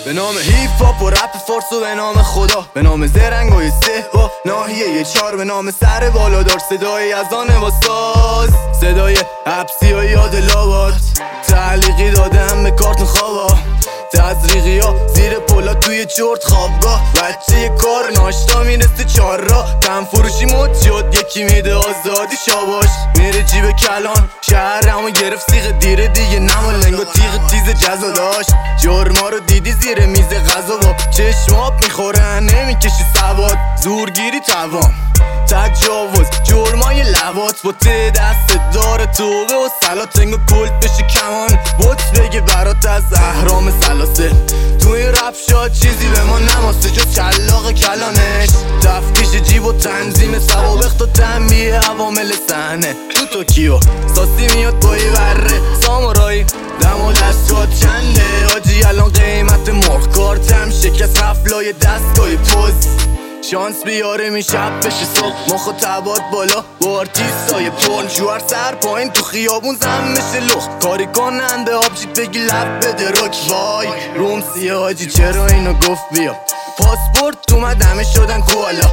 به نام هیپ هاپ و رپ فارس و به نام خدا، به نام زرنگ و سه و ناحیه 4، به نام سر بالادار صدای اذان و ساز، صدای حبسی و یاد لاوات، تعلیقی دادم به کارتون خوابا، تزریقی ها زیر پولا توی چرت خوابگاه، بچه کار ناشتا میرسه 4 را، تن فروشی مد شد یکی میده آزادی شاباش، میره جیب کلان شهرمو گرفت سیغ دیره دیگه، نما لنگ و تیغ تیز جزا داشت، جرما رو دیدی زیر میز غذا با چشماب میخوره نمیکشی سواد، زورگیری توام تجاوز جرمای لوات، با دست داره توبه و سلات، انگا کلت بشه کمان بوت بگه برات از احرام سلاسه، توی رپ شاد چیزی به ما نماسته جز چلاق کلانش، تفتیش جیب و تنظیم سوابق و تنبیه عوامل صحنه، تو توکیو ساسی میاد بایی وره سامورایی، دم و دستات چنده آجی الان قیمت مرغ کارتم شکست قفلای دستگاه پوز، شانس بیاره می شب بشه صبح مخ تبات بالا با آرتیستای پرن، جوار سر پایین تو خیابون زم میشه لخ، کاری کننده آبجیت بگی لب بده رک، وای روم سیه آجی چرا اینو گفت بیا، پاسپورت اومد همه شدن کوالا،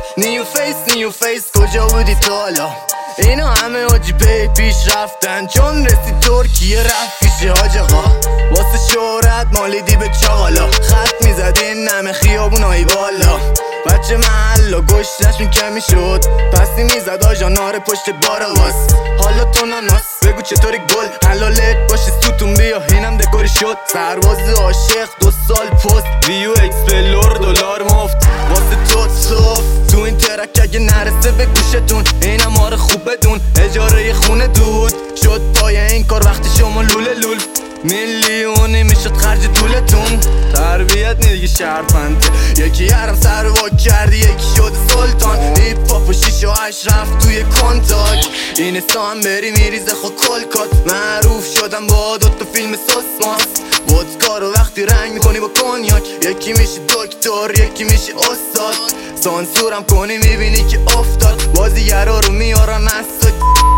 نیو فیس کجا بودی تا حالا، اینا همه آجی پیش رفتن چون رسید ترکیه رفت پیش حاج آقا، واسه شهرت مالیدی به چاقالا، خط میزدی نمه خیابونای بالا، بچه محلا گشتش میکمی شد پسی میزد آجانار پشت باراواس، حالا تو ناناس بگو چطوری گل حلالت باشی ستون بیا اینم دکوری شد، سرباز عاشق 2 سال پست ویو اکسپلور دلار مفت واسه تو صف، تو این ترک اگه نرسه به گوشتون اینم ما رو خوب بدون، اجاره خونه دود شد پای این کار وقتی شما لوله لول، میلیونی میشد خرج طولتون، تربیت نیدیگه شرفنده، یکی هرم سر وا کردی یکی شد سلطان، هیپ هاپ و 6 و 8 رفت توی کنتاک، این هم بری میریزه خود کلکات، معروف شدم با 2 تا فیلم سوسماس، ودکا رو وقتی رنگ میکنی با کنیاک، یکی میشی دکتر یکی میشی استاد، سانسورم کنی میبینی که افتاد، بازیگرا رو میارن از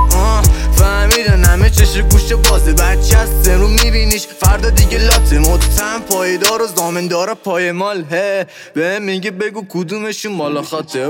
فهمیدن همه چشم گوش بازه، بچه هست رو میبینیش فردا دیگه لاته، مدتم پایدار و زامندار پای مال، به میگه بگو کدومشون مالا خاطه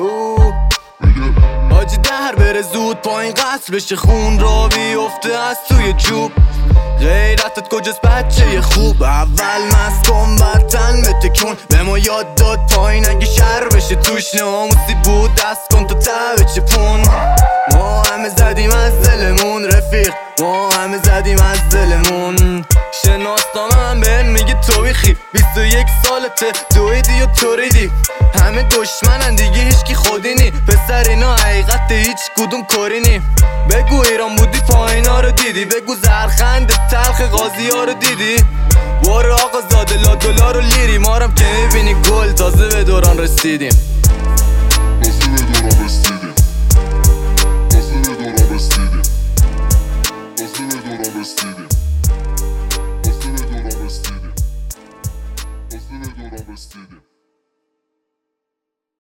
آجی در بره زود پایین قصر بشه خون را بیفته از توی جوب، غیرتت کجاست بچه خوب، اول مست کن بطن بتکون، به ما یاد داد پایین اگه شر بشه توش ناموسی بود دست کن تو ته چپون، ما همه زدیم از دلمون رفیق، ما همه زدیم از دلمون، شناسنامه من بهن میگه تو بیخی 21 سالته دویدی و توریدی، همه دشمنن دیگه هیچکی خودی نی، پسر اینا حقیقت هیچ کدوم کاری نی، بگو ایران بودی پایینا رو دیدی، بگو زرخند تلخ قاضی ها رو دیدی، برو آقا زاده لا دلار و لیری، مارم که میبینی گل تازه به دوران رسیدیم.